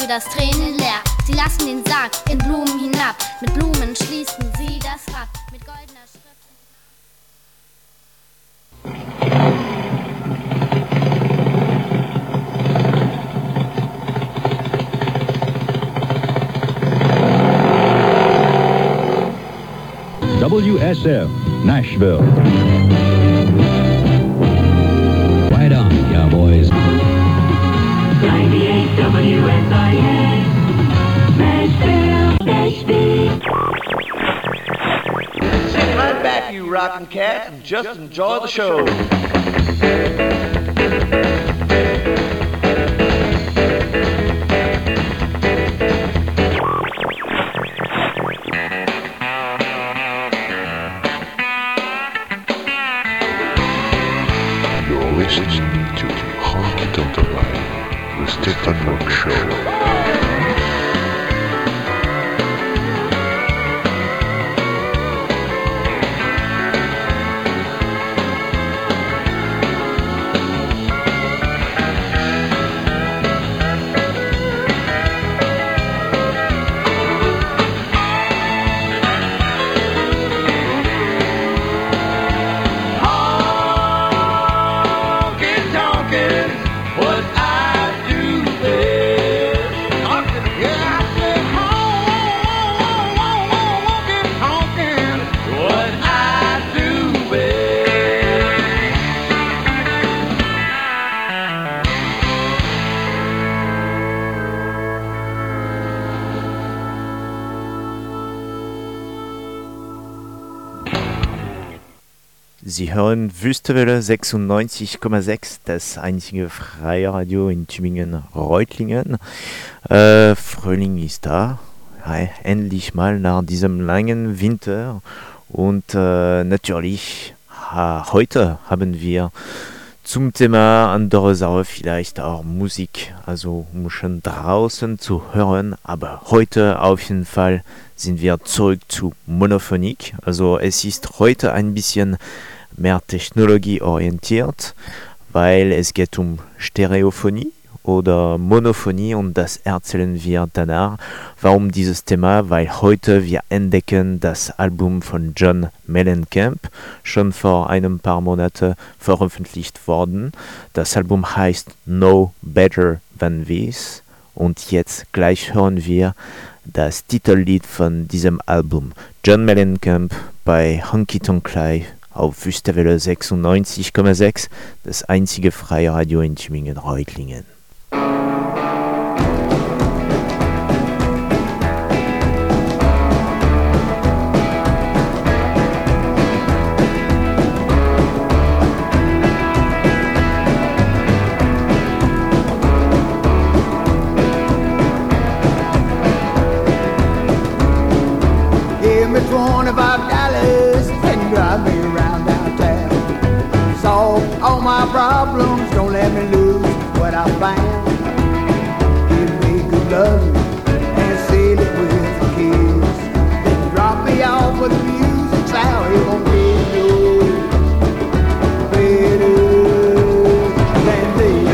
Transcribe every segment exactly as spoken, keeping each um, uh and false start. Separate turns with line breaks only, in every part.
Brüders Tränen leer. Sie lassen den Sarg in Blumen hinab. Mit Blumen schließen sie das Rad. Mit goldener Schrift.
W S F, Nashville.
Right on, cowboys.
ninety-eight W S I A, Nashville, Nashville.
Sit right back, you rockin' cats, and just enjoy the show.
Listening to Honky Tonk Live, the Stefan Rock Show.
Sie hören Wüstewelle sechsundneunzig Komma sechs, das einzige freie Radio in Tübingen-Reutlingen. Äh, Frühling ist da, ja, endlich mal nach diesem langen Winter. Und äh, natürlich, ha, heute haben wir zum Thema andere Sache vielleicht auch Musik, also um schon draußen zu hören. Aber heute auf jeden Fall sind wir zurück zu Monophonik. Also es ist heute ein bisschen mehr technologieorientiert, weil es geht um Stereophonie oder Monophonie und das erzählen wir danach. Warum dieses Thema? Weil heute wir entdecken das Album von John Mellencamp, schon vor ein paar Monaten veröffentlicht worden. Das Album heißt No Better Than This und jetzt gleich hören wir das Titellied von diesem Album. John Mellencamp bei Honky Tonk Live auf Wüstewelle sechsundneunzig Komma sechs, das einzige freie Radio in Tübingen-Reutlingen.
Give me twenty-five dollars and drive me around downtown. Solve all my problems, don't let me lose what I found. Give me good love and seal it with a kiss. Then drop me off with the music sound. It won't get no better than this.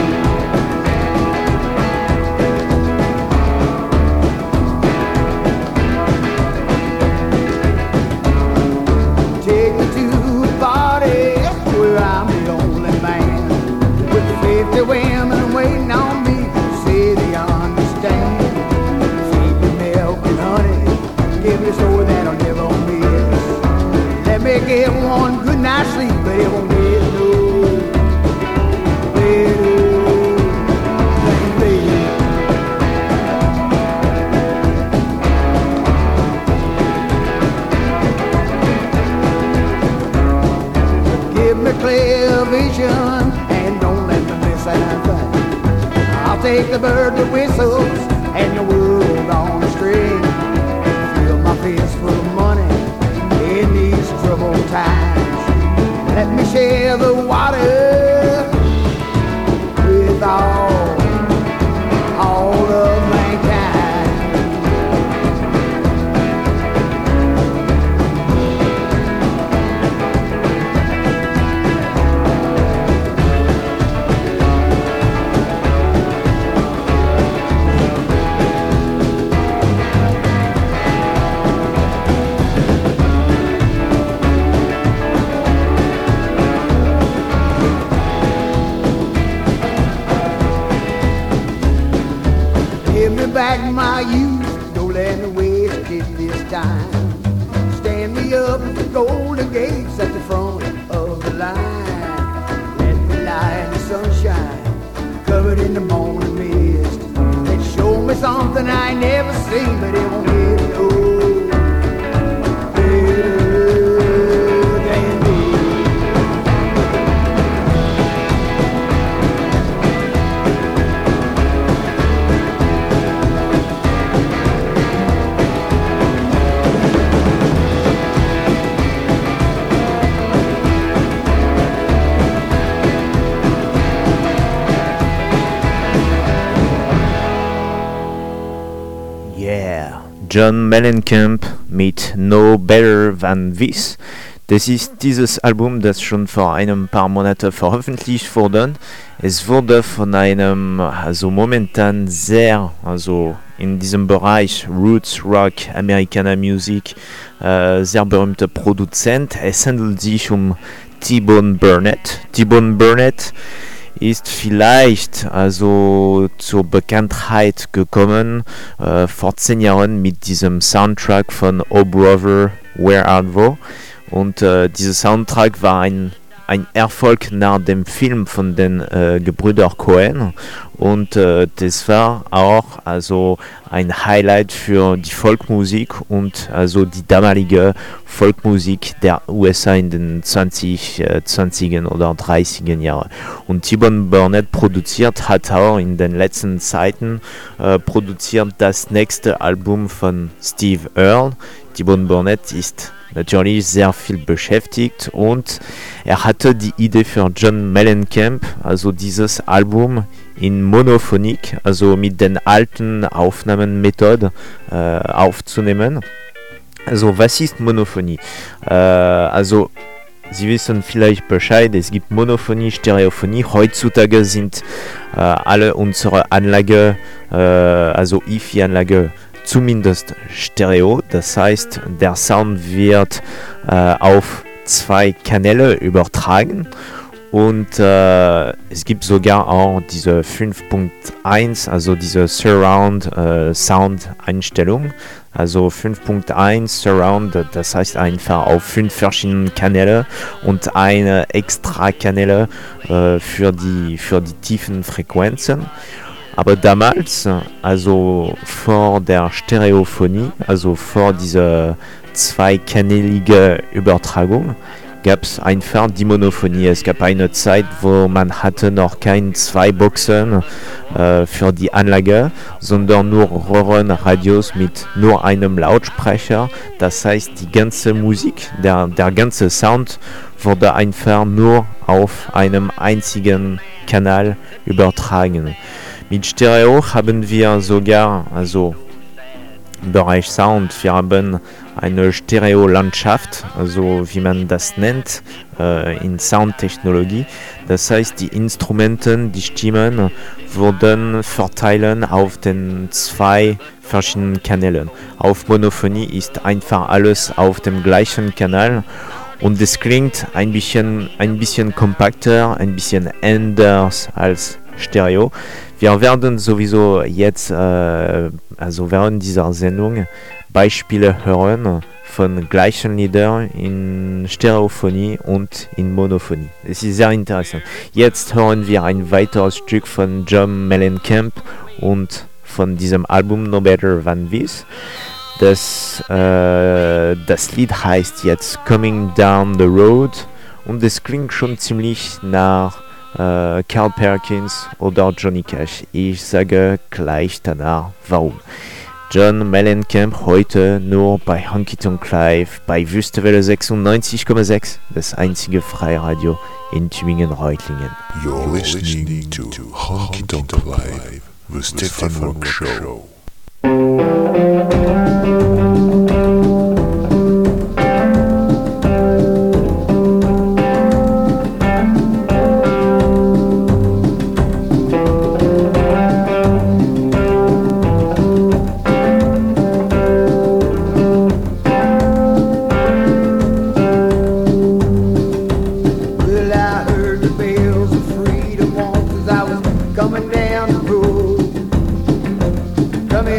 Take me to a party where I'm the only man, with fifty women waiting on me to say they understand. Feed me milk and honey, give me so that I'll never miss. Let me get one good night's sleep, but it won't get no better than this. Give me clear vision and don't let me miss anything. I'll take the bird that whistles and your world on the string. Fill my fist full of money in these troubled times. Let me share the water with all, all of mankind. back my youth, don't let me waste it this time. Stand me up at the golden gates at the front of the line. Let me lie in the sunshine, covered in the morning mist, and show me something I ain't never seen, but it won't get no better than me.
John Mellencamp mit No Better Than This. Das ist dieses Album, das schon vor ein paar Monaten veröffentlicht wurde. Es wurde von einem, also momentan sehr, also in diesem Bereich Roots Rock, Americana Music, äh, sehr berühmter Produzent. Es handelt sich um T-Bone Burnett. T-Bone Burnett ist vielleicht also zur Bekanntheit gekommen äh, vor zehn Jahren mit diesem Soundtrack von Oh Brother, Where Art Thou? Und äh, dieser Soundtrack war ein, ein Erfolg nach dem Film von den äh, Gebrüder Coen und äh, das war auch also ein Highlight für die Folkmusik und also die damalige Folkmusik der U S A in den zwanzig, äh, zwanziger oder dreißiger Jahren. Und T-Bone Burnett produziert, hat auch in den letzten Zeiten äh, produziert das nächste Album von Steve Earle. T-Bone Burnett ist natürlich sehr viel beschäftigt und er hatte die Idee für John Mellencamp, also dieses Album in Monophonik, also mit den alten Aufnahmemethoden äh, aufzunehmen. Also was ist Monophonie? Äh, also Sie wissen vielleicht Bescheid, es gibt Monophonie, Stereophonie. Heutzutage sind äh, alle unsere Anlage, äh, also I F I-Anlage, zumindest Stereo. Das heißt, der Sound wird äh, auf zwei Kanäle übertragen. Und äh, es gibt sogar auch diese fünf Punkt eins, also diese Surround äh, Sound Einstellung. Also fünf Punkt eins Surround, das heißt einfach auf fünf verschiedenen Kanäle und eine extra Kanäle äh, für die für die tiefen Frequenzen. Aber damals, also vor der Stereophonie, also vor dieser zweikanälige Übertragung, gab es einfach die Monophonie. Es gab eine Zeit, wo man hatte noch keine zwei Boxen äh, für die Anlage, sondern nur Röhrenradios mit nur einem Lautsprecher. Das heißt, die ganze Musik, der, der ganze Sound wurde einfach nur auf einem einzigen Kanal übertragen. Mit Stereo haben wir sogar, also im Bereich Sound, wir haben eine Stereo-Landschaft, also wie man das nennt, äh, in Soundtechnologie. Das heißt, die Instrumente, die Stimmen wurden verteilt auf den zwei verschiedenen Kanälen. Auf Monophonie ist einfach alles auf dem gleichen Kanal und es klingt ein bisschen, ein bisschen kompakter, ein bisschen anders als Stereo. Wir werden sowieso jetzt, äh, also während dieser Sendung, Beispiele hören von gleichen Liedern in Stereophonie und in Monophonie. Es ist sehr interessant. Jetzt hören wir ein weiteres Stück von John Mellencamp und von diesem Album No Better Than This. Das, äh, das Lied heißt jetzt Coming Down the Road und es klingt schon ziemlich nach Uh, Carl Perkins oder Johnny Cash. Ich sage gleich danach, warum. John Mellencamp heute nur bei Honky Tonk Live bei Wüstewelle sechsundneunzig Komma sechs, das einzige Freiradio in Tübingen-Reutlingen.
You're listening to Honky Tonk Live, the Stefan Rock Show.
Coming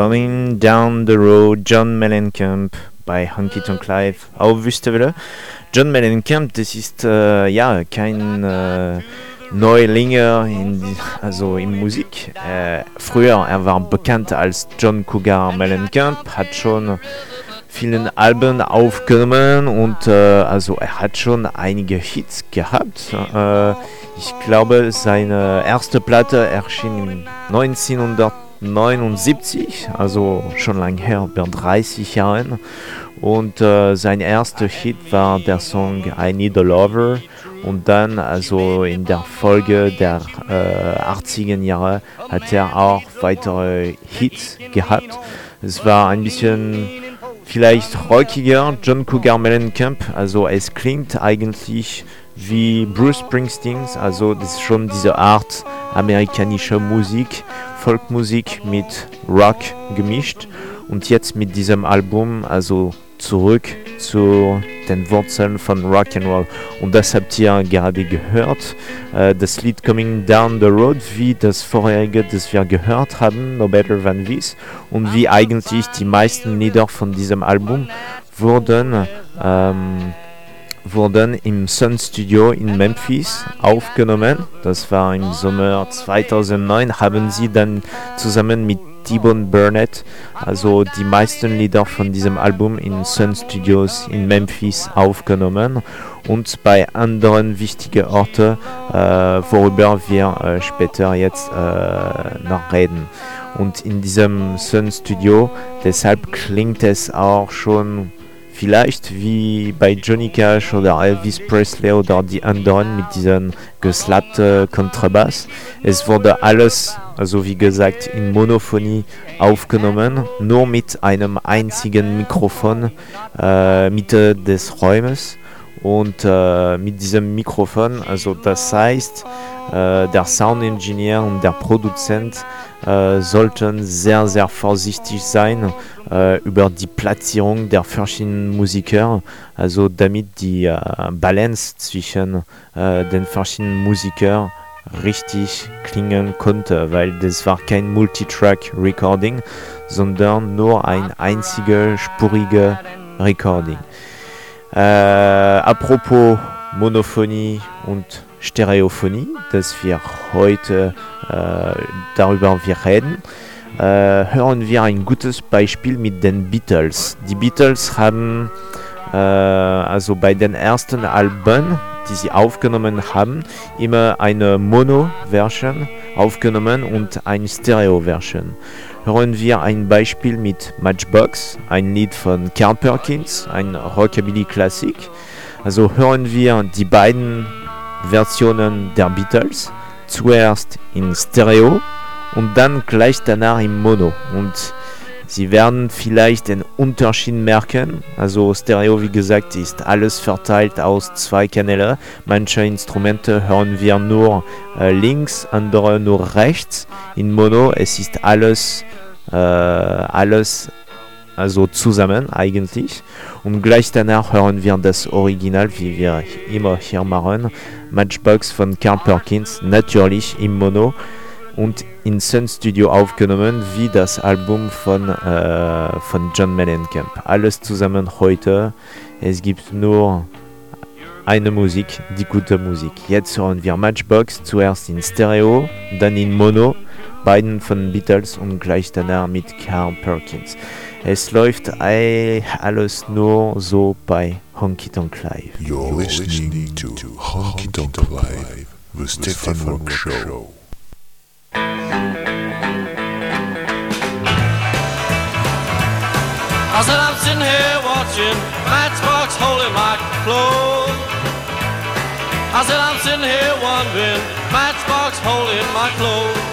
Coming Down the Road, John Mellencamp bei Honky Tonk Live auf Wüstewelle. John Mellencamp, das ist äh, ja kein äh, Neulinger in, also in Musik. Äh, früher, er war bekannt als John Cougar Mellencamp, hat schon vielen Alben aufgenommen und äh, also er hat schon einige Hits gehabt. Äh, ich glaube, seine erste Platte erschien neunzehnhundertneunundsiebzig, also schon lange her, über dreißig Jahren. Und äh, sein erster Hit war der Song I Need a Lover. Und dann, also in der Folge der äh, achtziger Jahre, hat er auch weitere Hits gehabt. Es war ein bisschen vielleicht rockiger, John Cougar Mellencamp. Also es klingt eigentlich wie Bruce Springsteen. Also das ist schon diese Art amerikanische Musik, Folkmusik mit Rock gemischt. Und jetzt mit diesem Album, also zurück zu den Wurzeln von Rock'n'Roll. Und das habt ihr gerade gehört. Äh, das Lied Coming Down the Road, wie das vorherige, das wir gehört haben, No Better Than This. Und wie eigentlich die meisten Lieder von diesem Album wurden, ähm, wurden im Sun Studio in Memphis aufgenommen. Das war im Sommer zweitausendneun, haben sie dann zusammen mit T-Bone Burnett, also die meisten Lieder von diesem Album in Sun Studios in Memphis aufgenommen und bei anderen wichtigen Orten, äh, worüber wir äh, später jetzt äh, noch reden. Und in diesem Sun Studio, deshalb klingt es auch schon vielleicht wie bei Johnny Cash oder Elvis Presley oder die anderen mit diesem geslappten Kontrabass. Es wurde alles, also wie gesagt, in Monophonie aufgenommen, nur mit einem einzigen Mikrofon äh, Mitte des Raumes. Und äh, mit diesem Mikrofon, also das heißt, äh, der Soundingenieur und der Produzent äh, sollten sehr, sehr vorsichtig sein äh, über die Platzierung der verschiedenen Musiker, also damit die äh, Balance zwischen äh, den verschiedenen Musikern richtig klingen konnte, weil das war kein Multitrack-Recording, sondern nur ein einziger spuriger Recording. Äh, apropos Monophonie und Stereophonie, dass wir heute äh, darüber wir reden, äh, hören wir ein gutes Beispiel mit den Beatles. Die Beatles haben äh, also bei den ersten Alben, die sie aufgenommen haben, immer eine Mono-Version aufgenommen und eine Stereo-Version. Hören wir ein Beispiel mit Matchbox, ein Lied von Carl Perkins, ein Rockabilly-Klassik. Also hören wir die beiden Versionen der Beatles, zuerst in Stereo und dann gleich danach in Mono. Und Sie werden vielleicht den Unterschied merken. Also Stereo, wie gesagt, ist alles verteilt aus zwei Kanälen. Manche Instrumente hören wir nur äh, links, andere nur rechts. In Mono, es ist alles, äh, alles also zusammen eigentlich. Und gleich danach hören wir das Original, wie wir immer hier machen. Matchbox von Carl Perkins, natürlich im Mono. Und in Sun Studio aufgenommen, wie das Album von, äh, von John Mellencamp. Alles zusammen heute. Es gibt nur eine Musik, die gute Musik. Jetzt hören wir Matchbox, zuerst in Stereo, dann in Mono, beiden von Beatles und gleich danach mit Carl Perkins. Es läuft alles nur so bei Honky Tonk Live.
You're listening to Honky Tonk Live, the Stefan Rock Show.
I said I'm sitting here watching Matchbox holding my clothes. I said I'm sitting here wondering Matchbox holding my clothes.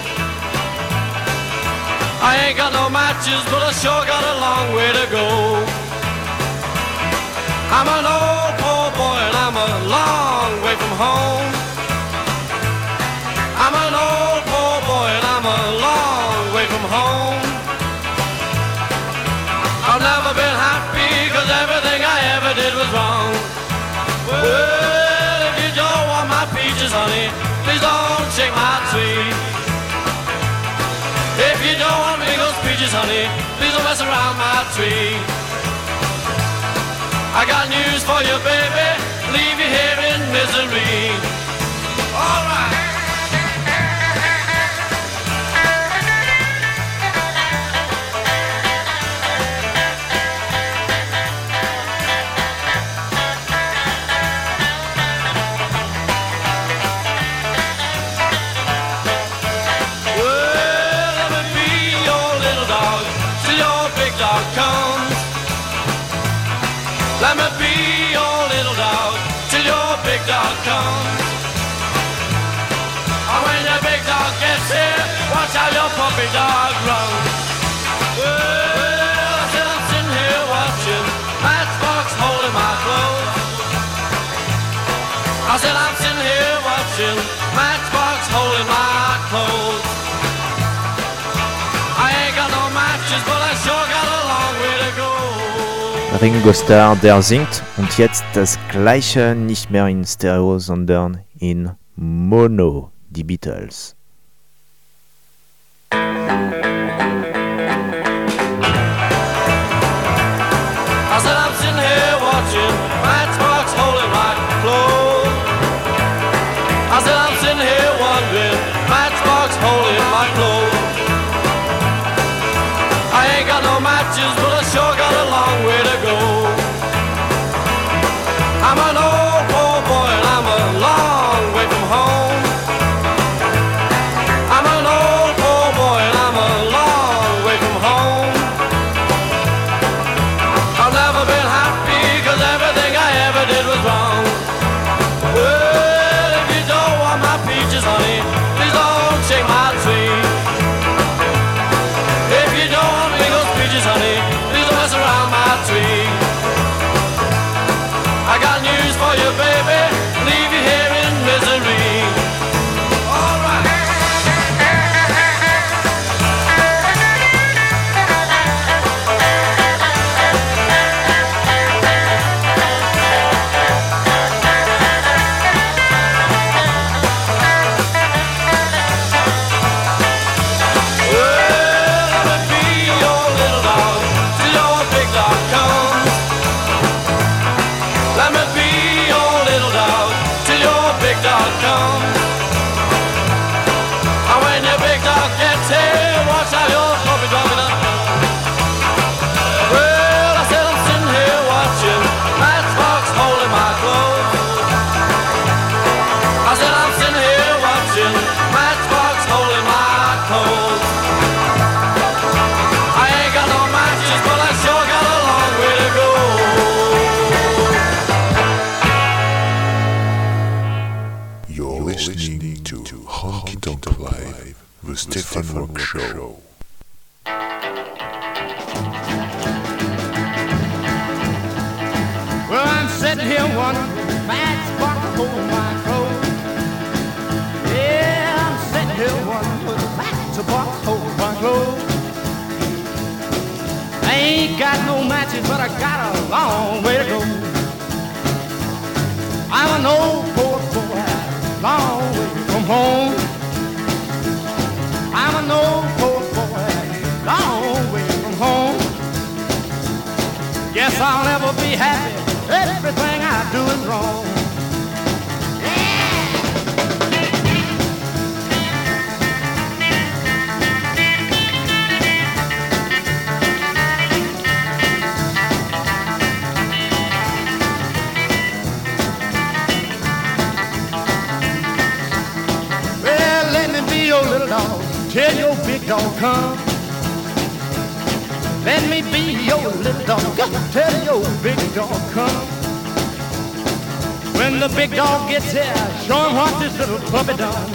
I ain't got no matches, but I sure got a long way to go. I'm an old poor boy and I'm a long way from home. I'm an old poor boy and I'm a long way from home. I've never been happy cause everything I ever did was wrong. Well, if you don't want my peaches, honey, please don't shake my tree. If you don't want me those peaches, honey, around my tree. I got news for you, baby, leave you here in misery. All right. Let me be your little dog till your big dog comes. And when your big dog gets here, watch how your puppy dog runs. Well, I said I'm sitting here watching Matchbox holding my clothes. I said I'm sitting here watching Matchbox holding my clothes. I ain't got no matches, but I sure got a long way to go.
Ringo Starr, der singt und jetzt das gleiche nicht mehr in Stereo, sondern in Mono, die Beatles.
I said I'm sitting here watching Matchbox holding my clothes. I said I'm sitting here wondering Matchbox holding my clothes. I ain't got no matches, but I sure got a long way to go. I'm an old poor boy and I'm a long way from home. I'm an old poor boy and I'm a long way from home. I've never been happy cause everything I ever did was wrong. Well, if you don't want my peaches, honey, please don't shake my tree. If you don't want me those peaches, honey, please don't mess around my tree. I got news for you, baby, leave you here in misery. All right. Well, let me be your little dog till your big dog comes. Let me be your little dog till your big dog comes. And when your big dog gets here, watch how your puppy dog it up. Well, I said I'm sitting here watching Matchbox holding my clothes. I said I'm sitting here watching Matchbox holding my clothes. I ain't got no matches, but I sure got a long way to go.
You're listening to Honky Tonk Live, the Stefan Rock Show.
Well, I'm sitting here wondering, Matchbox holding my clothes. Yeah, I'm sitting here wondering, Matchbox holding my clothes. I ain't got no matches, but I got a long way to go. I'm an old poor boy, long way from home. I'm an old poor boy, long way from home. Guess I'll never be happy, everything I do is wrong. Well, let me be your little dog till your big dog comes. Let me be your little dog till your big dog comes. When the big dog gets here, show him what this little puppy done.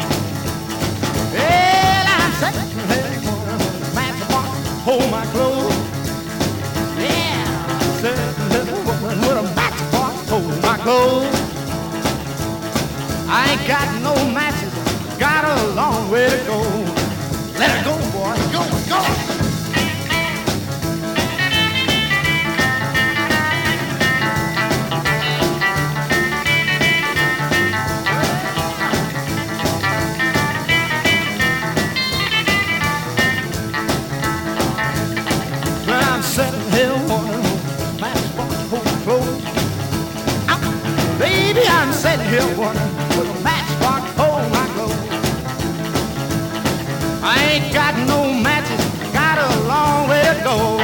Well, I'm sitting here with Matchbox, hold my clothes. Yeah, I'm sitting here with a Matchbox, hold my clothes. I ain't got no matches, got a long way to go. Let it go, boy, go, go. Well, I'm sitting sitting here wondering with a matchbox hold my clothes. I ain't got no matches, got a long way to go.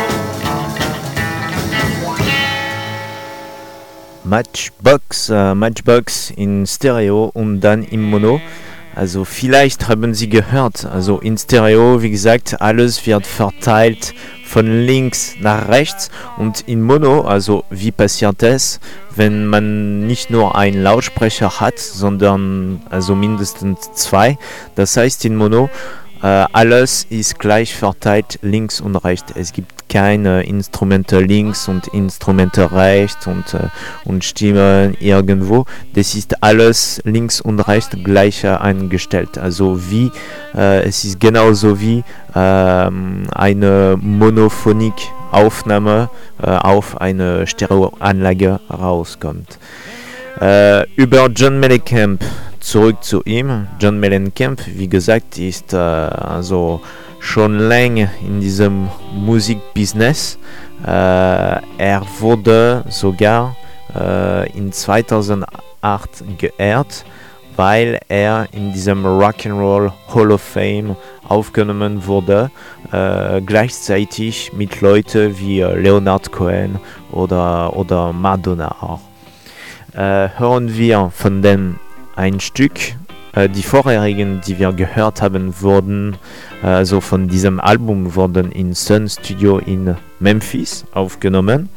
Matchbox, äh, Matchbox in Stereo und dann im Mono. Also vielleicht haben Sie gehört, also in Stereo, wie gesagt, alles wird verteilt von links nach rechts und in Mono, also wie passiert es, wenn man nicht nur einen Lautsprecher hat, sondern also mindestens zwei. Das heißt in Mono, äh, alles ist gleich verteilt links und rechts. Es gibt keine Instrumente links und Instrumente rechts und, äh, und Stimmen irgendwo. Das ist alles links und rechts gleich äh, eingestellt. Also wie, äh, es ist genauso wie äh, eine Monophonik-Aufnahme äh, auf eine Stereoanlage rauskommt. Äh, über John Mellencamp, zurück zu ihm. John Mellencamp, wie gesagt, ist äh, also schon lange in diesem Musikbusiness. Äh, er wurde sogar äh, in zweitausendacht geehrt, weil er in diesem Rock'n'Roll Hall of Fame aufgenommen wurde, äh, gleichzeitig mit Leuten wie äh, Leonard Cohen oder, oder Madonna auch. Äh, hören wir von dem ein Stück. Äh, die vorherigen, die wir gehört haben, wurden also von diesem Album wurden in Sun Studio in Memphis aufgenommen.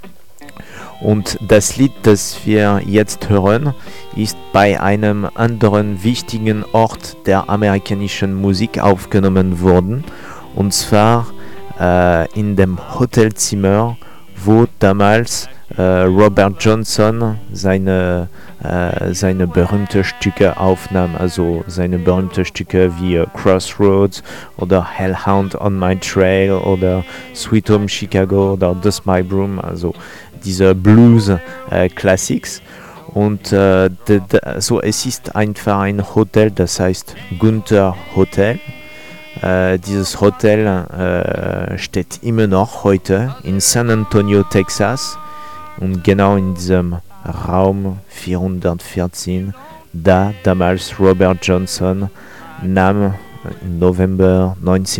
Und das Lied, das wir jetzt hören, ist bei einem anderen wichtigen Ort der amerikanischen Musik aufgenommen worden. Und zwar äh, in dem Hotelzimmer, wo damals äh, Robert Johnson seine, äh, seine berühmten Stücke aufnahm. Also seine berühmten Stücke wie äh, Crossroads oder Hellhound on My Trail oder Sweet Home Chicago oder Dust My Broom. Also diese Blues-Classics. Äh, Und äh, de, de, also es ist einfach ein Hotel, das heißt Gunther Hotel. Äh, dieses Hotel äh, steht immer noch heute in San Antonio, Texas. Und genau in diesem Raum vierhundertvierzehn, da damals Robert Johnson nahm im November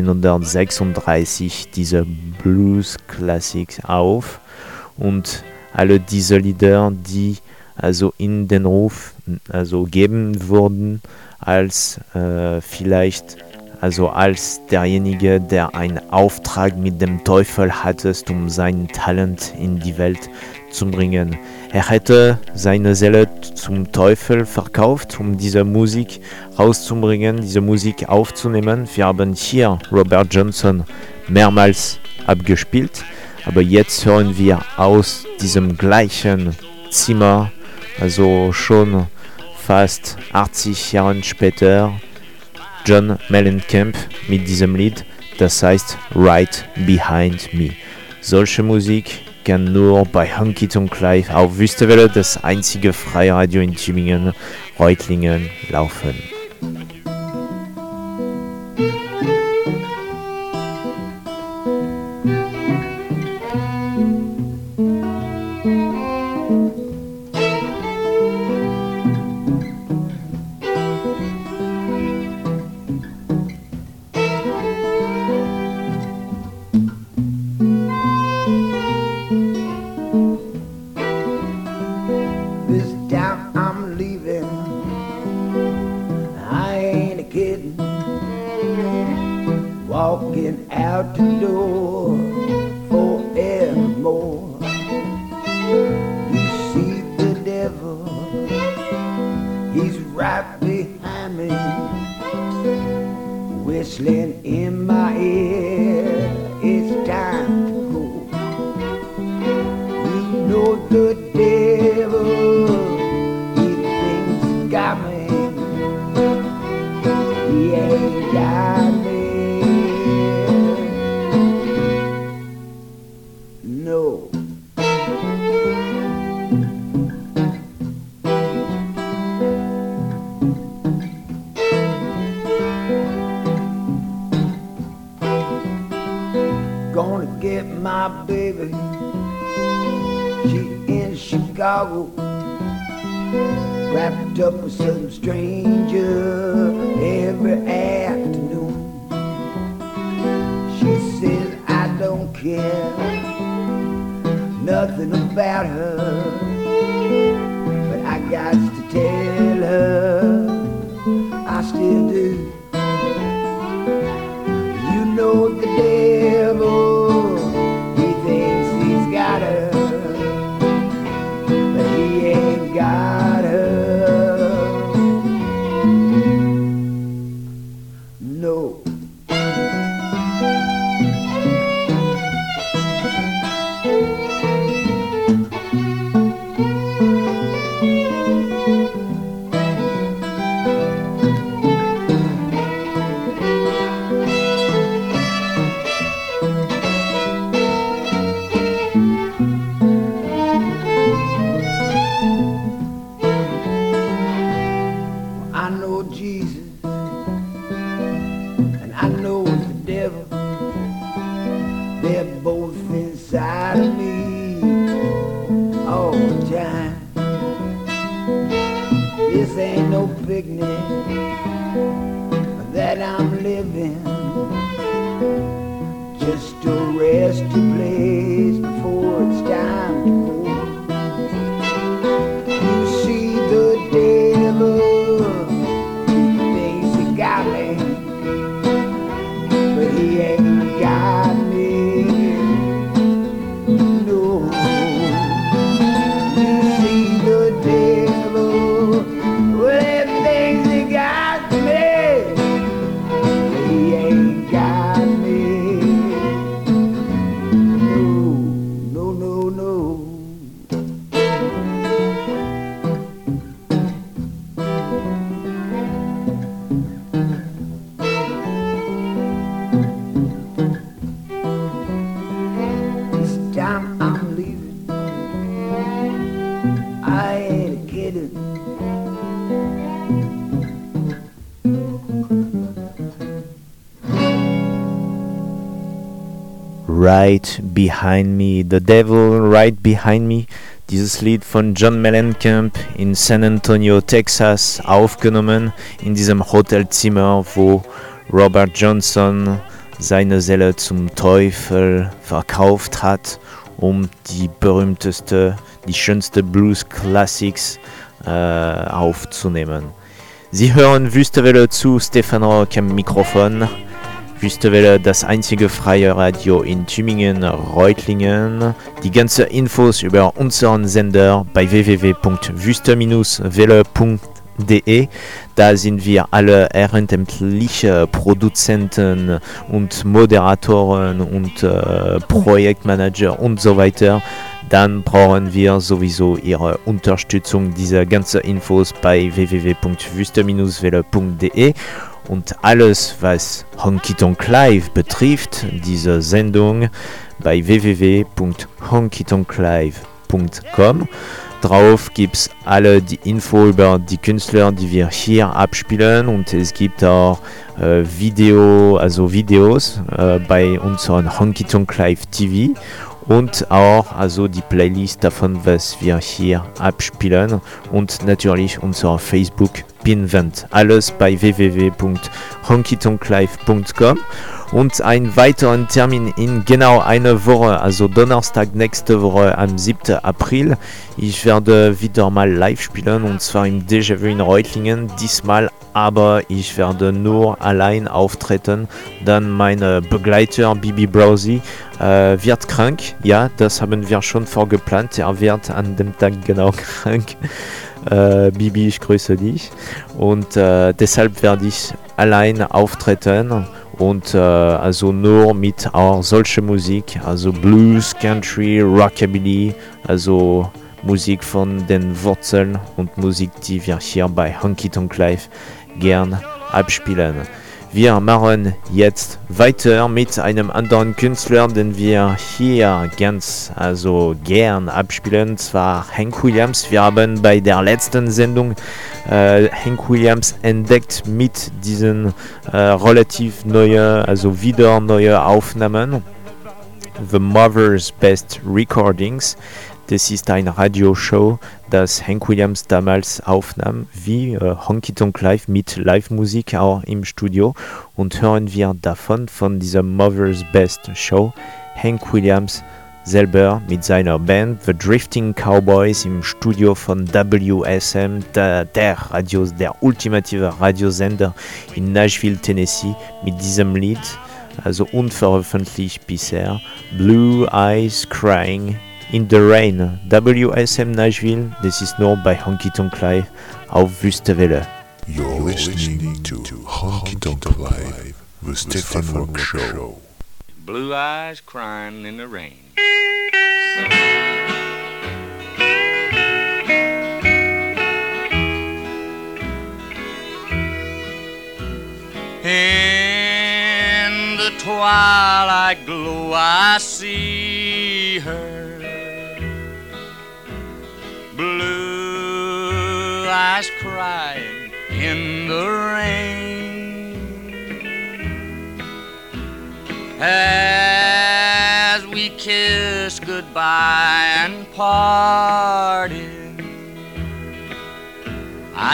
neunzehnhundertsechsunddreißig diese Blues Classics auf. Und alle diese Lieder, die also in den Ruf also geben wurden, als äh, vielleicht also als derjenige, der einen Auftrag mit dem Teufel hatte, um sein Talent in die Welt zu bringen. Er hätte seine Seele zum Teufel verkauft, um diese Musik rauszubringen, diese Musik aufzunehmen. Wir haben hier Robert Johnson mehrmals abgespielt, aber jetzt hören wir aus diesem gleichen Zimmer, also schon fast achtzig Jahre später, John Mellencamp mit diesem Lied, das heißt Right Behind Me. Solche Musik kann nur bei Honky Tonk Live auf Wüstewelle, das einzige freie Radio in Tübingen, Reutlingen, laufen.
She in Chicago. wrapped up with some stranger every afternoon. She says I don't care nothing about her, but I got to tell her I still do. You know the devil, he thinks he's got her, but he ain't got her. No. That I'm living, just a resty place before it's time to go. You see the devil, he thinks he got me, but he ain't got me. No, you see the devil, well, he thinks he got me.
Right Behind Me, The Devil Right Behind Me, dieses Lied von John Mellencamp in San Antonio, Texas, aufgenommen in diesem Hotelzimmer, wo Robert Johnson seine Seele zum Teufel verkauft hat, um die berühmteste, die schönste Blues-Classics äh, aufzunehmen. Sie hören Wüstewelle zu, Stefan Rock am Mikrofon. Wüstewelle, das einzige freie Radio in Tübingen, Reutlingen. Die ganze Infos über unseren Sender bei w w w punkt wüste welle punkt de. Da sind wir alle ehrenamtliche Produzenten und Moderatoren und äh, Projektmanager und so weiter. Dann brauchen wir sowieso Ihre Unterstützung. Diese ganze Infos bei w w w punkt wüste welle punkt de. Und alles, was Honky Tonk Live betrifft, diese Sendung bei w w w punkt honky tonk live punkt com. Drauf gibt es alle die Info über die Künstler, die wir hier abspielen, und es gibt auch äh, Video, also Videos äh, bei unserem Honky Tonk Live T V. Und auch also die Playlist davon, was wir hier abspielen, und natürlich unser Facebook-Pinwand. Alles bei w w w punkt honky tonk live punkt com. Und einen weiteren Termin in genau einer Woche, also Donnerstag nächste Woche am siebten April. Ich werde wieder mal live spielen, und zwar im Déjà-vu in Reutlingen. Diesmal aber ich werde nur allein auftreten. Dann mein Begleiter Bibi Browsy äh, wird krank. Ja, das haben wir schon vorgeplant. Er wird an dem Tag genau krank. Äh, Bibi, ich grüße dich. Und äh, deshalb werde ich allein auftreten. Und äh, also nur mit auch solcher Musik, also Blues, Country, Rockabilly, also Musik von den Wurzeln und Musik, die wir hier bei Honky Tonk Live gern abspielen. Wir machen jetzt weiter mit einem anderen Künstler, den wir hier ganz also gern abspielen, zwar Hank Williams. Wir haben bei der letzten Sendung äh, Hank Williams entdeckt mit diesen äh, relativ neue, also wieder neue Aufnahmen, The Mother's Best Recordings. Das ist ein Radioshow, das Hank Williams damals aufnahm, wie äh, Honky Tonk Live mit Live-Musik auch im Studio. Und hören wir davon, von dieser Mother's Best Show, Hank Williams selber mit seiner Band The Drifting Cowboys im Studio von W S M, der, der, Radio, der ultimative Radiosender in Nashville, Tennessee, mit diesem Lied, also unveröffentlicht bisher, Blue Eyes Crying in the Rain. W S M Nashville, das ist nur bei Honky Tonk Live auf Wüstewelle.
You're listening to Honky Tonk Live, the Stefan Rock Show.
Blue eyes crying in the rain. In the twilight glow I see her, blue eyes crying in the rain. As we kiss goodbye and parted, I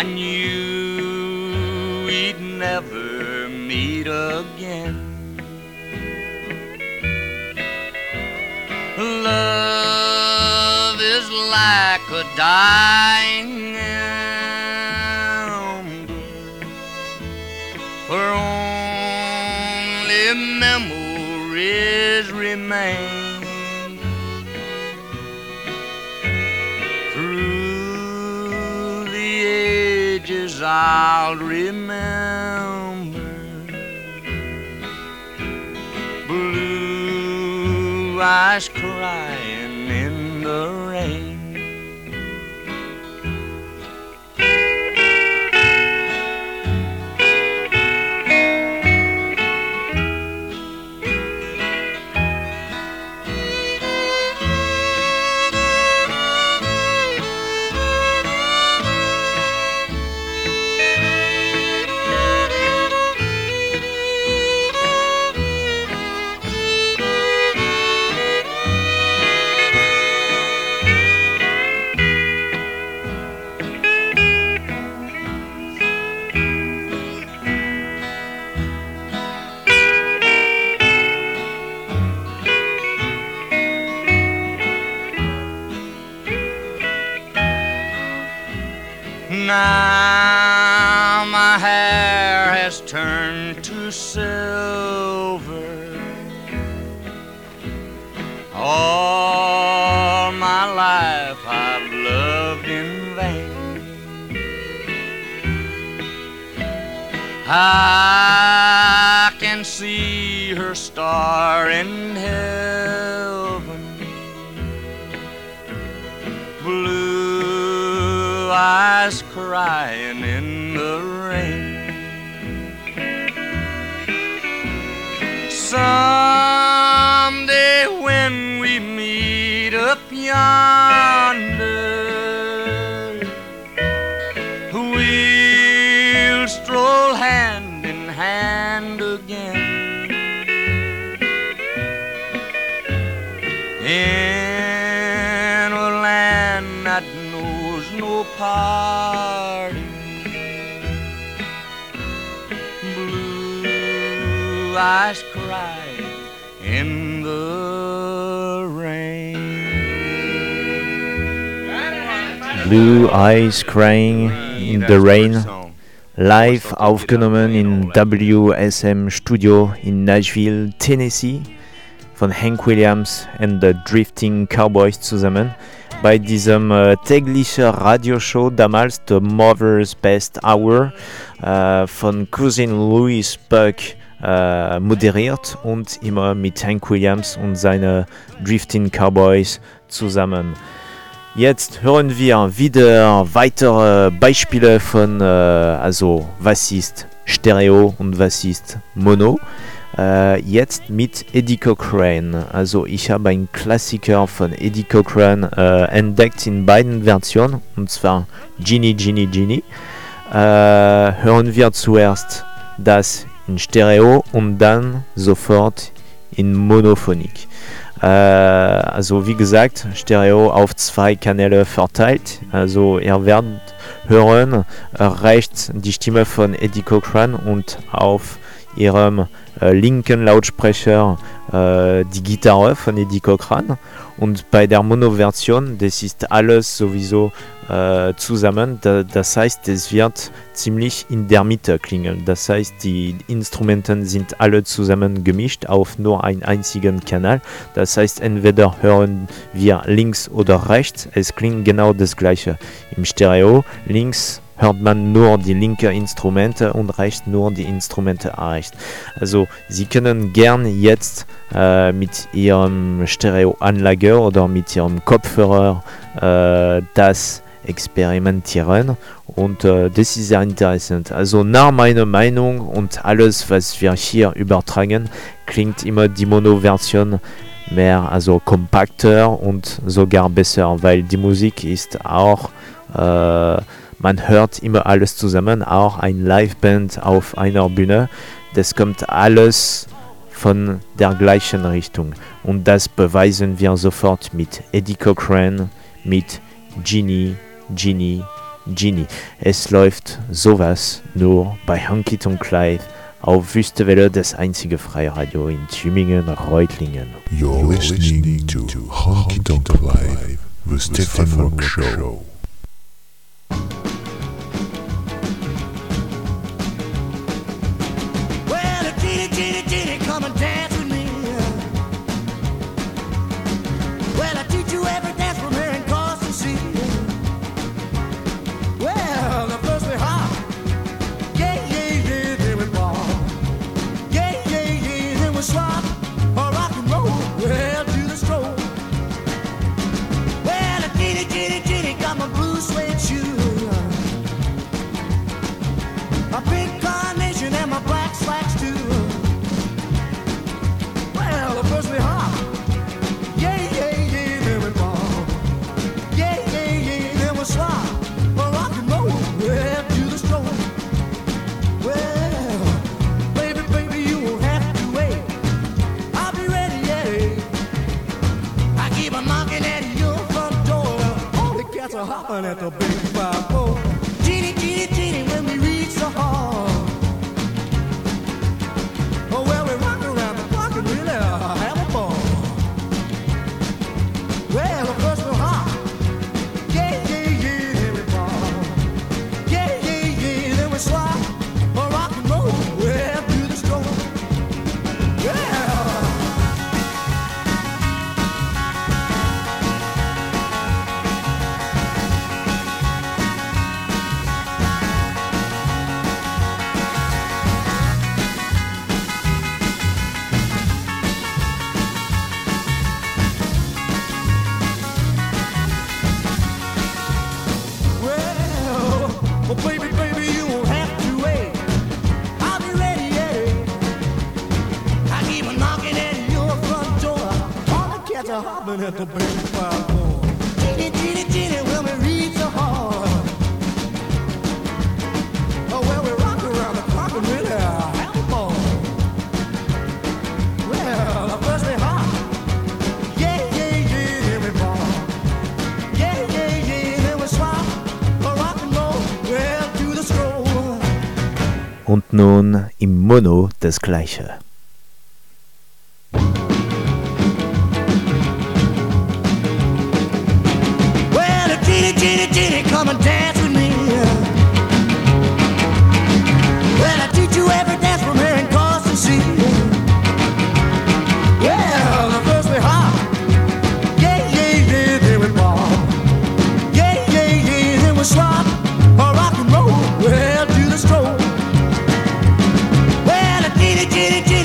knew we'd never meet again. Love is like a dying ember, for only memories remain. Through the ages I'll remember blue eyes crying in the rain. Now my hair has turned to silver. All my life I've loved in vain. I can see her star in heaven, blue eyes crying in the rain. Someday when we meet up yonder, we'll stroll hand in hand again in a land that knows no parting. Blue eyes crying in the rain.
Blue Eyes Crying in the Rain, live aufgenommen in W S M Studio in Nashville, Tennessee, von Hank Williams and the Drifting Cowboys zusammen, bei diesem äh, täglichen Radioshow damals, The Mother's Best Hour, äh, von Cousin Louis Buck äh, moderiert und immer mit Hank Williams und seine Drifting Cowboys zusammen. Jetzt hören wir wieder weitere Beispiele von, äh, also was ist Stereo und was ist Mono. Äh, jetzt mit Eddie Cochran. Also ich habe einen Klassiker von Eddie Cochran äh, entdeckt in beiden Versionen, und zwar Genie, Genie, Genie. Äh, hören wir zuerst das in Stereo und dann sofort in Monophonik. Äh, also wie gesagt, Stereo auf zwei Kanäle verteilt. Also ihr werdet hören äh, rechts die Stimme von Eddie Cochran und auf ihrem äh, linken Lautsprecher äh, die Gitarre von Eddie Cochran. Und bei der Mono-Version, das ist alles sowieso äh, zusammen. Da, das heißt, es wird ziemlich in der Mitte klingeln. Das heißt, die Instrumente sind alle zusammen gemischt auf nur einen einzigen Kanal. Das heißt, entweder hören wir links oder rechts. Es klingt genau das gleiche. Im Stereo links hört man nur die linken Instrumente und rechts nur die Instrumente rechts. Also Sie können gern jetzt äh, mit Ihrem Stereoanlage oder mit Ihrem Kopfhörer äh, das experimentieren und äh, das ist sehr interessant. Also nach meiner Meinung und alles, was wir hier übertragen, klingt immer die Mono-Version mehr, also kompakter und sogar besser, weil die Musik ist auch äh, man hört immer alles zusammen, auch ein Liveband auf einer Bühne. Das kommt alles von der gleichen Richtung. Und das beweisen wir sofort mit Eddie Cochran, mit Genie, Genie, Genie. Es läuft sowas nur bei Honky Tonk Live auf Wüstewelle, das einzige Freiradio in Tübingen-Reutlingen.
You're listening to Honky Tonk Live, the Stefan Rock Show.
At the big five four. Genie, genie, genie, when we reach the hall. Oh, well, we rock around the clock and really uh, have a ball. Well, of course we're hot. Yeah, yeah, yeah, then we fall. Yeah, yeah, yeah, then we slide. Or rock and roll, well, do the stroll. Yeah. At the big five four. Genie, genie, genie, when we reach the hall. Oh, well, we rock around the clock and really have a ball. Well, the first we hot. Yeah, yeah, yeah, then we ball. Yeah, yeah, yeah, then we swap. Oh, rock and roll, well, do the stroll.
Und nun im Mono das Gleiche.
Genie, genie, come and dance with me. Well, I teach you every dance from here in Carson City. Well, the first we hop. Yeah, yeah, yeah, then we ball. Yeah, yeah, yeah, then we swap. Or rock and roll, well, do the stroll. Well, genie, genie, genie.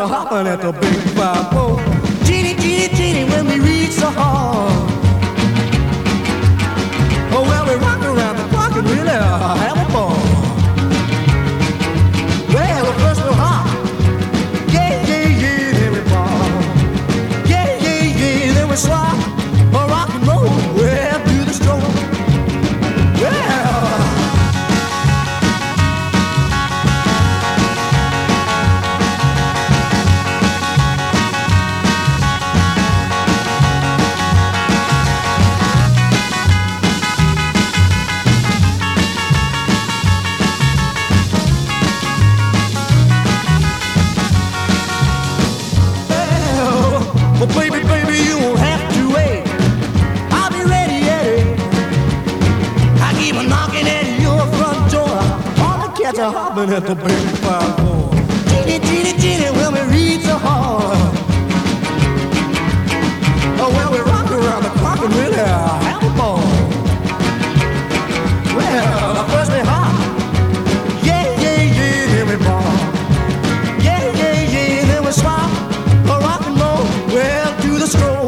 we're hopping at the big five four. Genie, genie, genie, when we reach the hall. Oh, well, we rock around the clock and really have a ball. Well, first we'll hop. Yeah, yeah, yeah, then we fall. Yeah, yeah, yeah, then we slide. Or rock and roll, well, do the stroll. Well, well, baby, baby, you won't have to wait. I'll be ready, Eddie. I keep on knocking at your front door. On the catch a hopping at the big five four. Genie, genie, genie, when we reach the hall. Oh, well, we rock around the clock and really have a ball. Well, first we hop. Yeah, yeah, yeah, then we ball. Yeah, yeah, yeah, then we swap. Or rock and roll, well, do the stroll.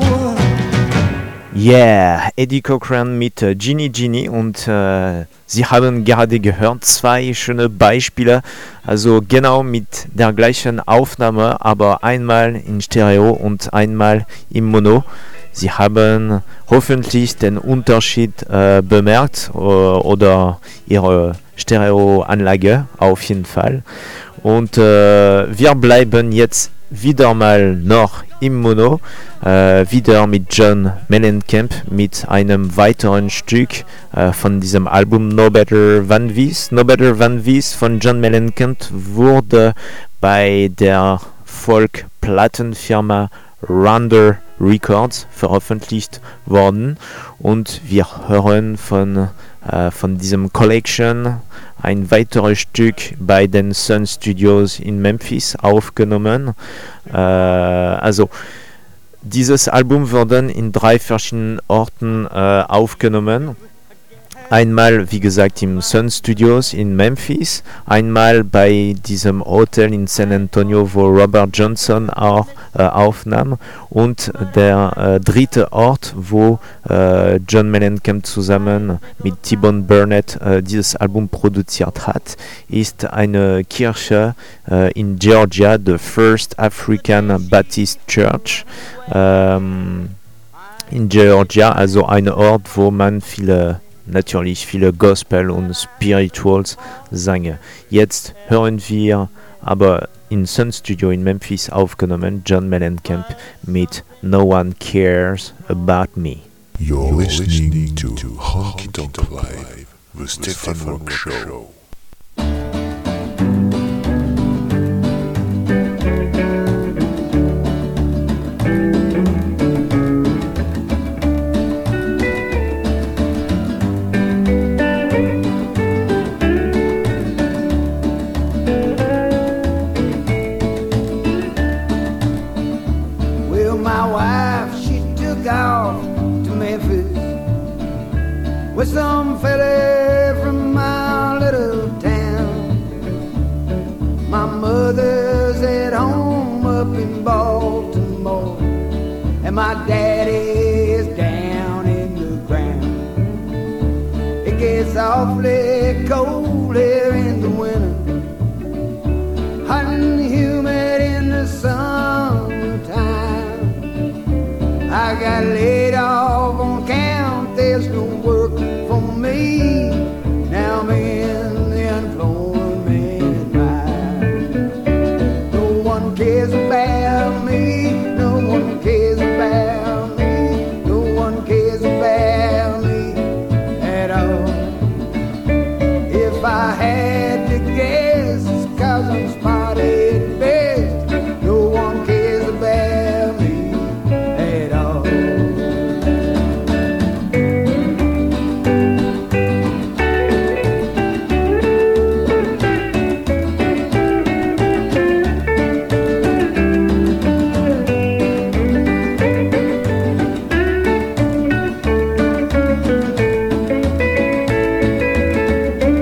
Yeah, Eddie Cochran mit äh, Genie Genie und äh, Sie haben gerade gehört zwei schöne Beispiele, also genau mit der gleichen Aufnahme, aber einmal in Stereo und einmal im Mono. Sie haben hoffentlich den Unterschied äh, bemerkt äh, oder Ihre Stereoanlage auf jeden Fall. Und äh, wir bleiben jetzt wieder mal noch im Mono, äh, wieder mit John Mellencamp mit einem weiteren Stück äh, von diesem Album No Better Than This. No Better Than This von John Mellencamp wurde bei der Folk-Plattenfirma Rounder Records veröffentlicht worden und wir hören von, äh, von diesem Collection ein weiteres Stück bei den Sun Studios in Memphis aufgenommen. Äh, also dieses Album wurde in drei verschiedenen Orten äh, aufgenommen. Einmal, wie gesagt, im Sun Studios in Memphis, einmal bei diesem Hotel in San Antonio, wo Robert Johnson auch äh, aufnahm, und der äh, dritte Ort, wo äh, John Mellencamp zusammen mit T-Bone Burnett äh, dieses Album produziert hat, ist eine Kirche äh, in Georgia, the First African Baptist Church ähm, in Georgia, also ein Ort, wo man viele natürlich viele Gospel und Spirituals sange. Jetzt hören wir aber in Sun Studio in Memphis aufgenommen John Mellencamp mit No One Cares About Me.
You're listening to Honky Tonk Live, the Stefan Rock Show.
With some fella from my little town. My mother's at home up in Baltimore, and my daddy's down in the ground. It gets awfully cold here in the winter, hot and humid in the summertime. I got laid off on account there's no work for me. Now I'm in the unemployment line. No one cares about me. No one cares about me. No one cares about me at all. If I had to guess, it's 'cause I'm spotted best. No one cares about me at all.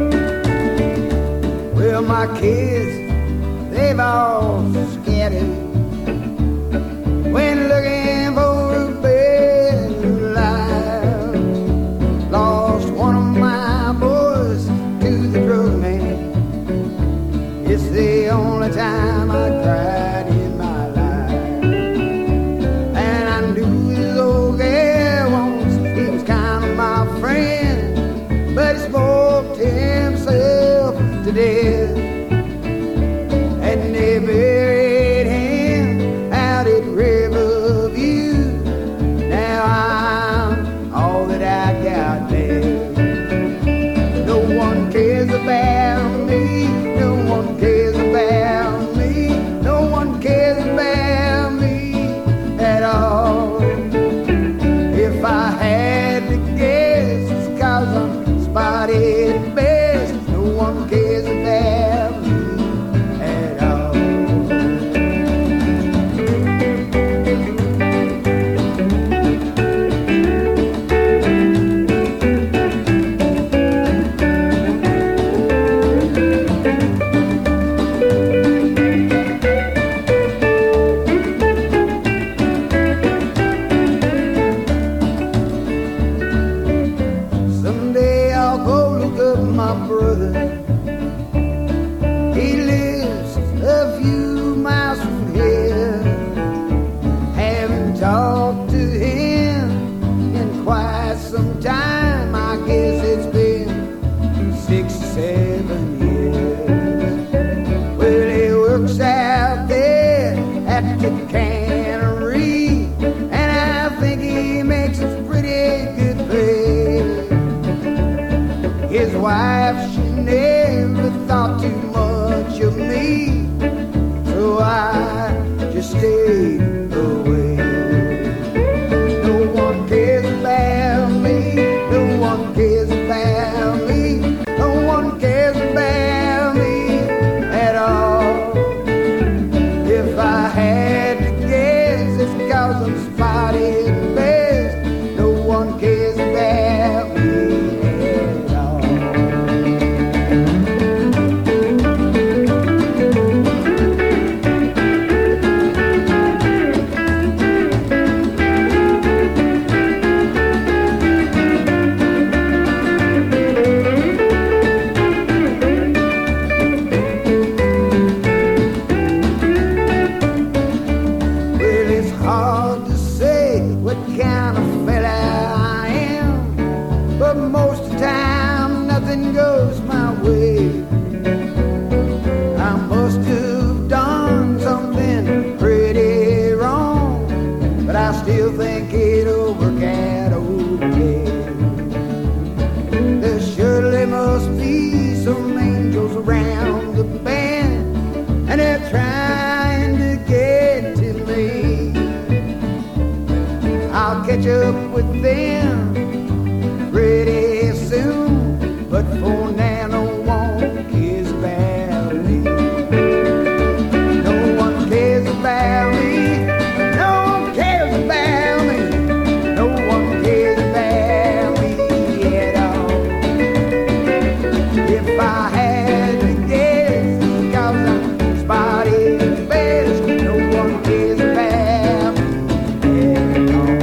My kids, they've all scattered time I cried in my life. And I knew his old gal once, he was kind of my friend, but he smoked himself to death. And they buried him out at Riverview. Now I'm all that I got left. No one cares about me, no one cares about me, no one cares about me at all. If I had to guess, it's 'cause I'm spotted best. No one cares about me at all. Someday I'll go look up my brother. He lives a few miles from here. Haven't talked to him in quite some time. I guess it's been six, seven years. Well, he works out there at the cannery, and I think he makes a pretty good pay. His wife, she never thought too much of me, so I just stayed away. No one cares about me, no one cares about me, no one cares about me at all. If I had to guess, it's 'cause I'm spotted best. No one cares about me at all. Well, it's hard to say what kind of fella I am, but most of the time nothing goes my way. I must have done something pretty wrong, but I still think it'll work out okay. There surely must be some angels around the bend, and they're trying to get to me. I'll catch up with them pretty soon, but for now no one cares about me. No one cares about me, no one cares about me, no one cares about me at all. If I had to guess, it's 'cause I'm spotted best. No one cares about me at all.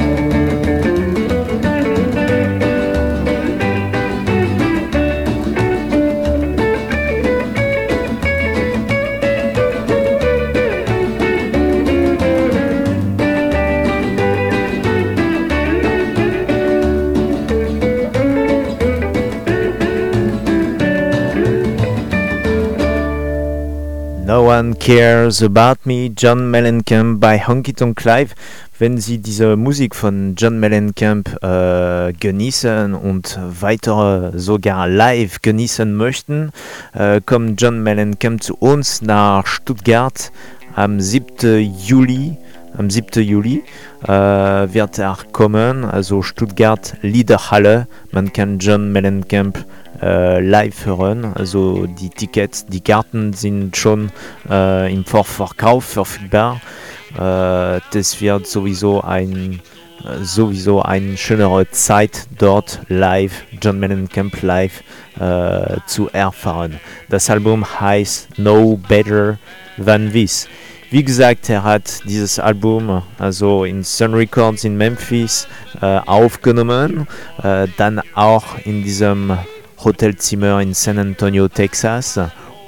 No One Cares About Me, John Mellencamp bei Honky Tonk Live. Wenn Sie diese Musik von John Mellencamp äh, genießen und weitere sogar live genießen möchten, äh, kommt John Mellencamp zu uns nach Stuttgart am siebten Juli. Am siebten Juli äh, wird er kommen, also Stuttgart Liederhalle. Man kann John Mellencamp äh, live hören, also die Tickets, die Karten sind schon äh, im Vorverkauf verfügbar. Äh, das wird sowieso ein äh, sowieso eine schönere Zeit dort live, John Mellencamp live äh, zu erfahren. Das Album heißt No Better Than This. Wie gesagt, er hat dieses Album also in Sun Records in Memphis äh, aufgenommen, äh, dann auch in diesem Hotelzimmer in San Antonio, Texas.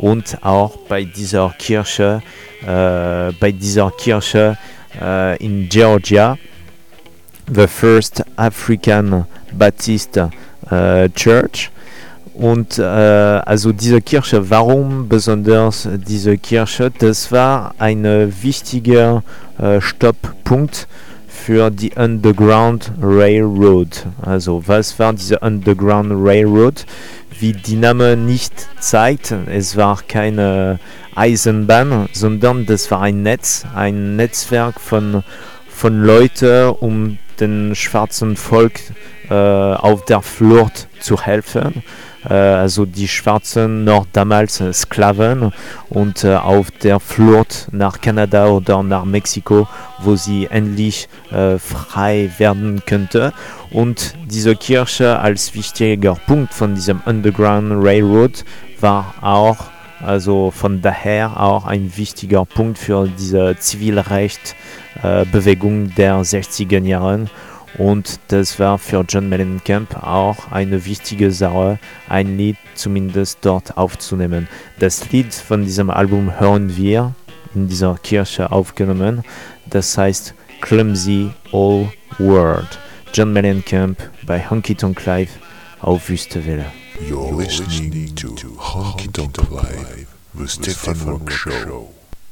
und auch bei dieser Kirche, äh, bei dieser Kirche äh, in Georgia, the first African Baptist äh, Church. Und äh, also diese Kirche, warum besonders diese Kirche? Das war ein wichtiger äh, Stopppunkt für die Underground Railroad. Also was war diese Underground Railroad? Wie die Name nicht zeigt, es war keine Eisenbahn, sondern das war ein Netz, ein Netzwerk von, von Leuten, um dem schwarzen Volk äh, auf der Flucht zu helfen. Äh, also die Schwarzen noch damals äh, Sklaven und äh, auf der Flucht nach Kanada oder nach Mexiko, wo sie endlich äh, frei werden könnte. Und diese Kirche als wichtiger Punkt von diesem Underground Railroad war auch, also von daher auch ein wichtiger Punkt für diese Zivilrecht-Bewegung äh, der sechziger Jahre. Und das war für John Mellencamp auch eine wichtige Sache, ein Lied zumindest dort aufzunehmen. Das Lied von diesem Album hören wir in dieser Kirche aufgenommen. Das heißt Clumsy Old World. John Mellencamp bei Honky Tonk Live auf Wüstewelle.
You're listening to Honky Tonk Live, the Stefan Rock Show.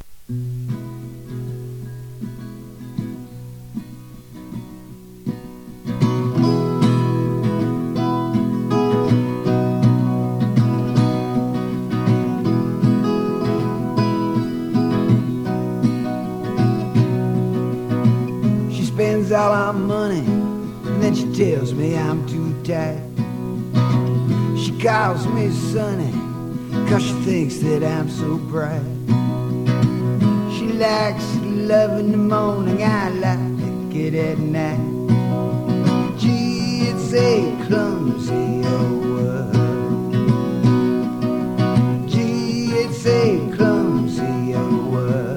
Spends all our money, and then she tells me I'm too tight. She calls me Sonny, cause she thinks that I'm so bright. She likes love in the morning, I like it at night. Gee, it's a clumsy old world. Gee, it's a clumsy old world.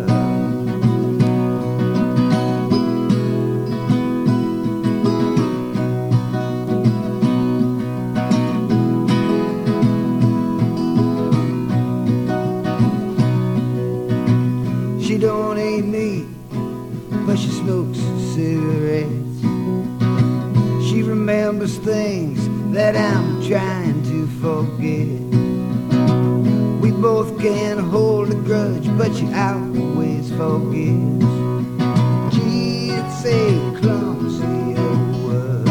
She don't eat meat, but she smokes cigarettes. She remembers things that I'm trying to forget. We both can hold a grudge, but she always forgets. Gee, it's a clumsy old world.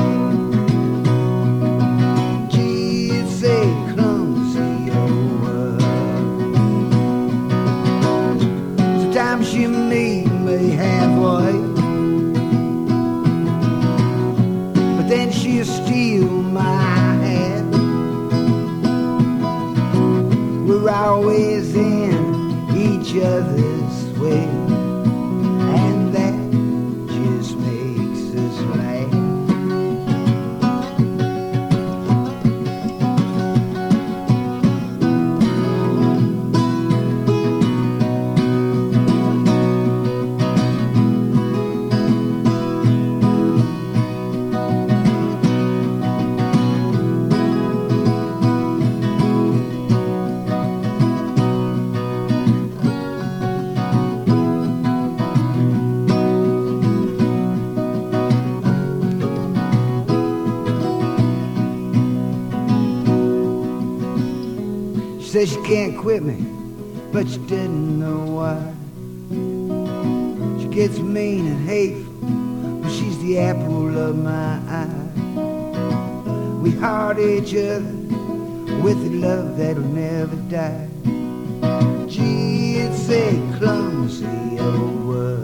Gee, it's a clumsy old world. Sometimes she meet me halfway, but then she'll steal my hand. We're always in each other's way, and that just makes us laugh. She says she can't quit me, but she didn't know why. She gets mean and hateful, but she's the apple of my eye. We heart each other with a love that'll never die. Gee, it's a clumsy old world.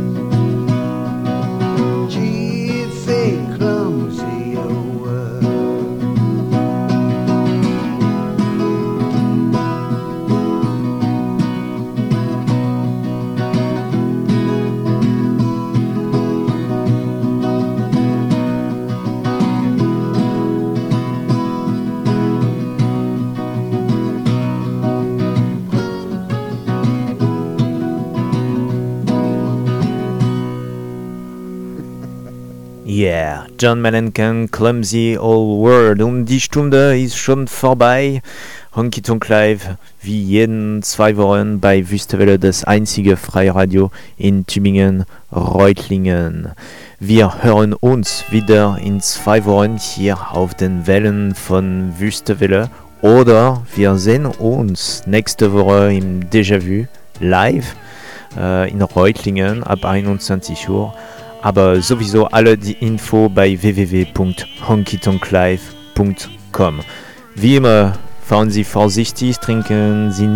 Gee, it's a clumsy old world.
Yeah, John Mellencamp, Clumsy Old World. Und die Stunde ist schon vorbei. Honky Tonk Live, wie jeden zwei Wochen bei Wüstewelle, das einzige Freiradio in Tübingen-Reutlingen. Wir hören uns wieder in zwei Wochen hier auf den Wellen von Wüstewelle oder wir sehen uns nächste Woche im Déjà-vu live äh, in Reutlingen ab einundzwanzig Uhr. Aber sowieso alle die Info bei w w w punkt honky tonk live punkt com. Wie immer, fahren Sie vorsichtig, trinken Sie